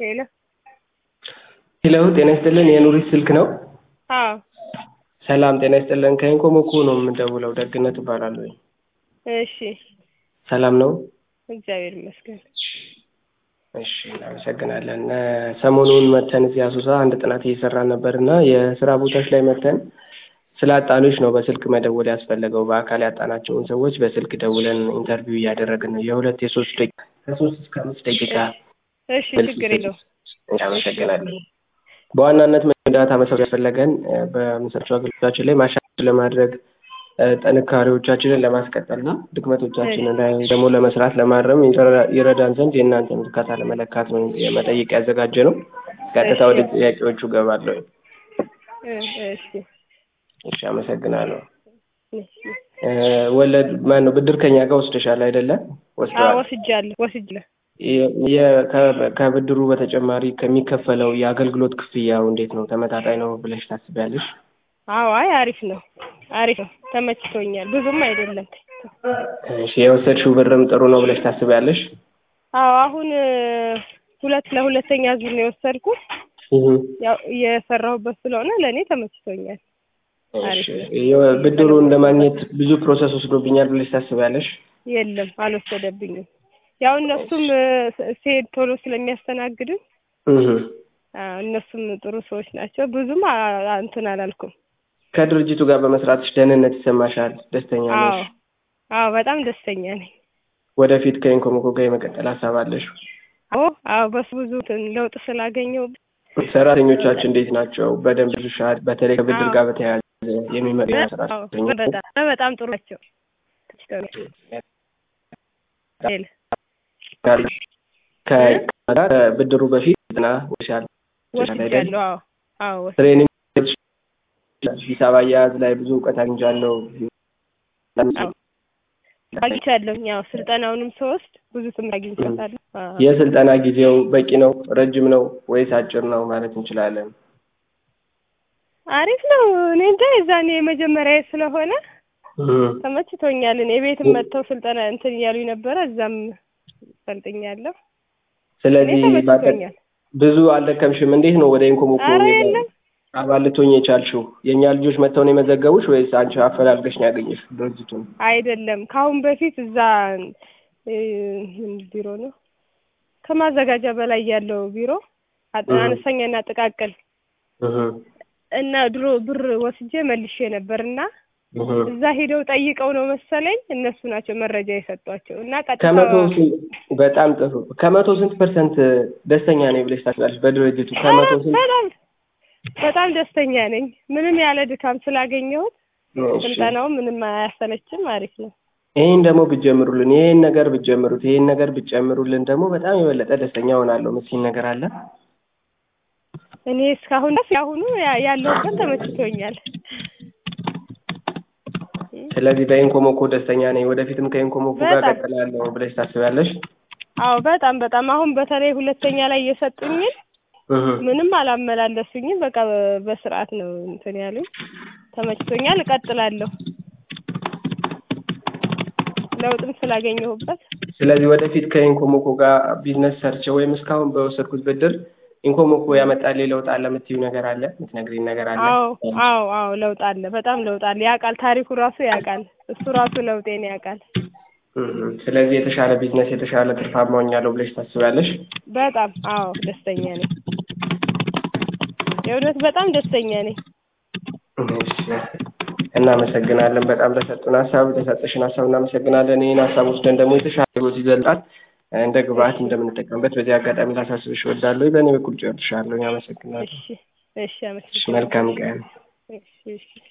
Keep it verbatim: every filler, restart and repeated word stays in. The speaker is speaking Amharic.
ሄሎ ሄሎ ጤና ይስጥልን የኑሪት ስልክ ነው? አዎ ሰላም ጤና ይስጥልን ከኢንኮሞኮ ነው የምደውለው ደግነት እባላለሁ። እሺ ሰላም ነው? እግዚአብሔር ይመስገን። እሺ እናመሰግናለን። ሰሞኑን መተን እዚህ አሶሳ አንድ ጥናት እየሰራን ነበርና የስራ ቦታዎች ላይ መተን ስላጣኖች ነው በስልክ መደወል ያስፈለገው። በአካል ያጣናቸውን ሰዎች በስልክ ደውለን ኢንተርቪው እያደረግን ነው። የሁለት የሶስት ደቂቃ ከሶስት እስከ አምስት ደቂቃ እሺ ችግር የለውም። እናመሰግናለን። በዋናነት ዳታ መሰብሰብ ያስፈለገን በምንሰጣቸው አገልግሎቶቻችን ላይ ማሻሻያ ለማድረግ ጥንካሬዎቻችንን ለማስቀጠልና ድክመቶቻችንን ደግሞ ለመስራት ለማረም ይረዳን ዘንድ የእናንተን እርካታ ለመለካት ነው የመጠይቅ ያዘጋጀ ነው። ቀጥታ ወደ ጥያቄዎቹ እገባለሁ። እሺ እሺ አመሰግናለሁ። ወለድ ማነው ብድር ከኛ ጋር ወስደሻል አይደለ? ወስደዋል? አዎ ወስጃለሁ ወስጃለሁ። ከብድሩ በተጨማሪ ከሚከፈለው የአገልግሎት ክፍያው እንዴት ነው? ተመጣጣኝ ነው ብለሽ ታስቢያለሽ? አዎ አይ አሪፍ ነው አሪፍ ነው ተመችቶኛል። ብዙም አይደለም። እሺ የወሰድሽው ብርም ጥሩ ነው ብለሽ ታስቢያለሽ? አዎ አሁን ሁለት ለሁለተኛ ዙር ነው የወሰድኩት። ያው እየሰራሁበት ስለሆነ ለኔ ተመችቶኛል። እሺ ብድሩን ለማግኘት ብዙ ፕሮሰስ ወስዶብኛል ብለሽ ታስቢያለሽ? የለም አልወሰደብኝም። ያው እነሱም ሲሄድ ቶሎ ስለሚያስተናግዱ እነሱም ጥሩ ሰዎች ናቸው። ብዙም እንትን አላልኩም። ከድርጅቱ ጋር በመስራትሽ ደህንነት ይሰማሻል? ደስተኛ ነሽ? አዎ በጣም ደስተኛ ነኝ። ወደፊት ከኢንኮሞኮ ጋር የመቀጠል ሀሳብ አለሽ? አዎ አዎ በሱ ብዙ ለውጥ ስላገኘው። ሰራተኞቻችን እንዴት ናቸው? በደንብ ልሻል በተለይ ከብድር ጋር በተያያዘ የሚመጡ ሰራተኞች በጣም በጣም ጥሩ ናቸው። ከብድሩ በፊት ና ወሻል ወስጃለሁ። አዎ አዎ ትሬኒንግ ሂሳብ አያያዝ ላይ ብዙ እውቀት አግኝቻለሁ። አግኝቻለሁ። ያው ስልጠናውንም ስወስድ ብዙ ትምህርት አግኝቻለሁ። የስልጠና ጊዜው በቂ ነው? ረጅም ነው ወይስ አጭር ነው ማለት እንችላለን? አሪፍ ነው። እኔ እንጃ የዛኔ የመጀመሪያ ስለሆነ ተመችቶኛል። እኔ ቤትም መጥተው ስልጠና እንትን እያሉኝ ነበረ እዛም ሰልጥኛለሁ። ስለዚህ ብዙ አልደከምሽም? እንዴት ነው ወደ ኢንኮሞኮ አባል ልትሆኚ የቻልሽው? የእኛ ልጆች መጥተው ነው የመዘገቡሽ ወይስ አንቺ አፈላልገሽ ነው ያገኘሽ ድርጅቱን? አይደለም ከአሁን በፊት እዛ ቢሮ ነው ከማዘጋጃ በላይ ያለው ቢሮ አነስተኛና ጥቃቅን እና ድሮ ብር ወስጄ መልሼ ነበርና እዛ ሄደው ጠይቀው ነው መሰለኝ እነሱ ናቸው መረጃ የሰጧቸው እና ቀጥታ ከመቶ በጣም ጥሩ። ከመቶ ስንት ፐርሰንት ደስተኛ ነኝ ብለሽ ታስባለሽ በድርጅቱ? ከመቶ ስንት? በጣም ደስተኛ ነኝ። ምንም ያለ ድካም ስላገኘሁት ስልጠናው ምንም አያሰለችም፣ አሪፍ ነው። ይሄን ደግሞ ብትጀምሩልን፣ ይሄን ነገር ብትጀምሩት፣ ይሄን ነገር ብትጨምሩልን ደግሞ በጣም የበለጠ ደስተኛ ሆናለሁ። ምስኪን ነገር አለ? እኔ እስካሁን ደስ ያሁኑ ያለውበት ተመችቶኛል። ስለዚህ በኢንኮሞኮ ደስተኛ ነኝ፣ ወደፊትም ከኢንኮሞኮ ጋር ቀጥላለሁ ብለሽ ታስቢያለሽ? አዎ በጣም በጣም አሁን በተለይ ሁለተኛ ላይ እየሰጡኝን ምንም አላመላለሱኝም። በቃ በስርዓት ነው እንትን ያሉኝ። ተመችቶኛል፣ እቀጥላለሁ ለውጥም ስላገኘሁበት። ስለዚህ ወደፊት ከኢንኮሞኮ ጋር ቢዝነስ ሰርቼ ወይም እስካሁን በወሰድኩት ብድር ኢንኮሞኮ ያመጣልኝ ለውጥ አለ የምትይው ነገር አለ? የምትነግሪኝ ነገር አለ? አዎ አዎ አዎ ለውጥ አለ፣ በጣም ለውጥ አለ። ያውቃል፣ ታሪኩ ራሱ ያውቃል። እሱ ራሱ ለውጤን ያውቃል። ስለዚህ የተሻለ ቢዝነስ የተሻለ ትርፋማ ሆኛለሁ ብለሽ ታስቢያለሽ? በጣም አዎ ደስተኛ ነኝ። የእውነት በጣም ደስተኛ ነኝ። እናመሰግናለን። በጣም ለሰጡን ሀሳብ ለሰጠሽን ሀሳብ እናመሰግናለን። ይህን ሀሳብ ወስደን ደግሞ የተሻለ ህይወት ይዘልጣል እንደ ግብአት እንደምንጠቀምበት በዚህ አጋጣሚ ላሳስብሽ እወዳለሁ። በእኔ በኩል ጨርሻለሁ። አመሰግናለሁ። እሺ እሺ አመሰግናለሁ። መልካም ቀን። እሺ እሺ